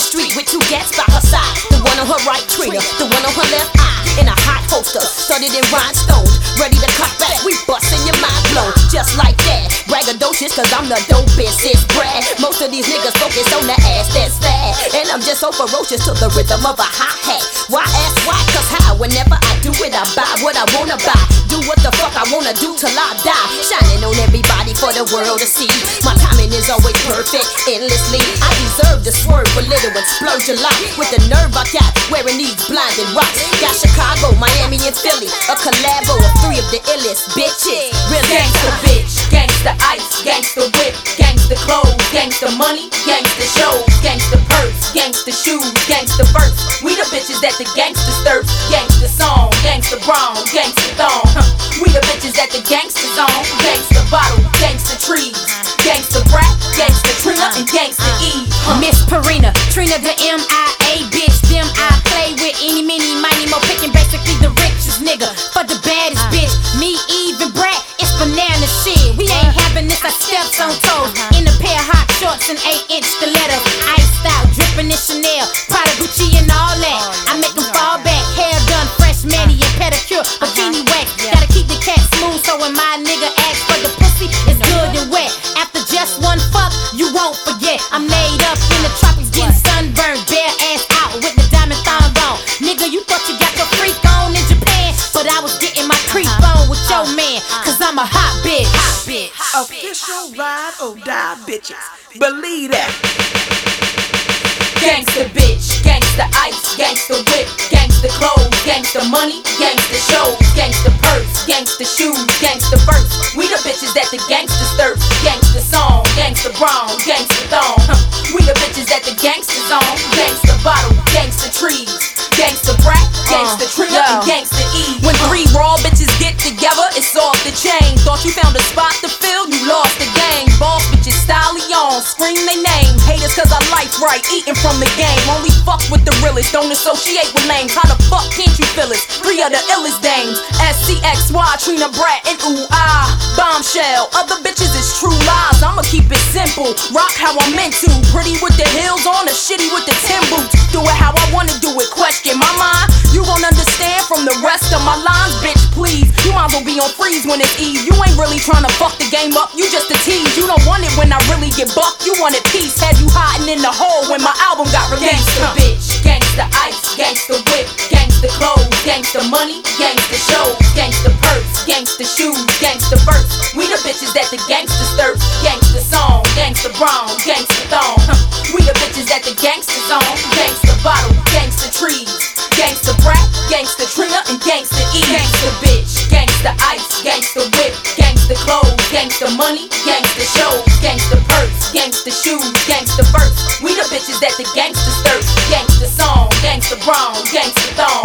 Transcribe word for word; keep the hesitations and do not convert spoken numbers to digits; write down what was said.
the street with two gats by her side. The one on her right trigger, the one on her left eye. In a hot holster, studded in rhinestones. Ready to cut back, we bustin' your mind blown. Just like that, braggadocious cause I'm the dopest, it's Brad. Most of these niggas focus on the ass that's fat. And I'm just so ferocious to the rhythm of a hi-hat. Why ask why? Cause how? Whenever I do it, I buy what I wanna buy. Do what the fuck I wanna do till I die. Shining on everybody for the world to see. My timing is always perfect, endlessly. I deserve to swerve a little and splurge a lot. With the nerve I got, wearing these blinding rocks. Got Chicago, Miami, and Philly. A collabo of three of the illest bitches. Real gangsta bitch, gangsta ice, gangsta whip, gangsta clothes, gangsta money, gangsta shows, gangsta purse, gangsta shoes, gangsta verse. We the bitches that the gangsters thirst. Gangsta song, gangsta brown, gangsta thong. Huh. We the bitches that the gangsters on. Gangsta bottle, gangsta trees, gangsta brat, gangsta Trina, and gangsta E. Huh. Miss Perina, Trina the M I A bitch. Them I play with any, mini, miny, mo picking basically the richest nigga. For the baddest bitch, me, Eve, and Brat, it's banana shit. We ain't having this, I steps on toes. In a pair of hot shorts and eight inch stilettos. Iced out, dripping in Chanel, Prada, Gucci, and all that. I make them fall back, hair done, fresh mani and pedicure, bikini wax. Gotta keep the cat smooth so when my nigga asks for the pussy, it's good and wet. After just one fuck, you won't forget. I'm laid up in the tropics, getting sunburned, bare ass out with the diamond thong on. Nigga, you thought you got your freak on in Japan, but I was getting my creep on with your man, cause I'm a hot bitch. Hot bitch. Official ride or die bitches. Believe that. Gangsta bitch, gangsta ice, gangsta whip, gangsta clothes, gangsta money, gangsta shows, gangsta purse, gangsta shoes, gangsta verse. We the bitches that the gangsters thirst. Gangsta song, gangsta brown, gangsta thong. Huh. We the bitches that the gangsters on. Gangsta bottle, gangsta trees, gangsta brat, gangsta Trina, and gangsta E. When three raw bitches get together, it's off the chain. Thought you found a spot to fill, you lost the gang. Boss bitches, stallion, scream they name. Haters cause I life right, eating from the game. Only fuck with the realest, don't associate with lames. How the fuck can't you feel it? Three of the illest dames. S C X Y, Trina Brat, and ooh ah, bombshell. Other bitches is true lies, I'ma keep it simple. Rock how I'm meant to. Pretty with the heels on, or shitty with the tin boots. Do it how I wanna do it, question my mind. You won't understand from the rest of my lines, bitch, please. You might as well be on freeze when it's Eve. You ain't really tryna fuck the game up, you just a tease. You don't want it when I really get bucked, you want it peace. Had you hiding in the hole when my album got released. Gangsta bitch, gangsta ice, gangsta whip, gangsta clothes, gangsta money, gangsta shows, gangsta purse, gangsta shoes, gangsta verse. We the bitches that the gangsters thirst. Gangsta song, gangsta brown, gangsta thong. Huh. We the bitches that the gangsters on. Gangsta bottle, gangsta trees, gangsta brat, gangsta Trina, and gangsta E. Gangsta bitch, gangsta ice, gangsta whip, gangsta clothes, gangsta money, gangsta shows, gangsta purse, gangsta shoes, gangsta verse. We the bitches that the gangsters thirst. Gangsta song, gangsta brown, gangsta thong.